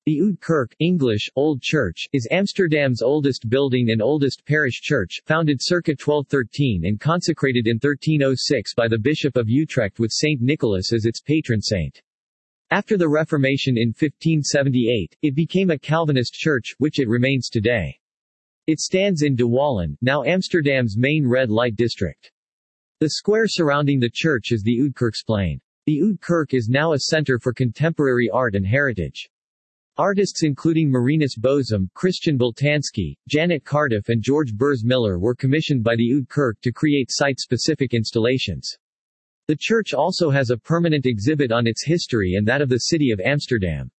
The Oude Kerk English, Old Church, is Amsterdam's oldest building and oldest parish church, founded circa 1213 and consecrated in 1306 by the Bishop of Utrecht with Saint Nicholas as its patron saint. After the Reformation in 1578, it became a Calvinist church, which it remains today. It stands in De Wallen, now Amsterdam's main red light district. The square surrounding the church is the Oude Kerksplein. The Oude Kerk is now a center for contemporary art and heritage. Artists including Marinus Bosum, Christian Boltanski, Janet Cardiff and George Burs Miller were commissioned by the Oude Kerk to create site-specific installations. The church also has a permanent exhibit on its history and that of the city of Amsterdam.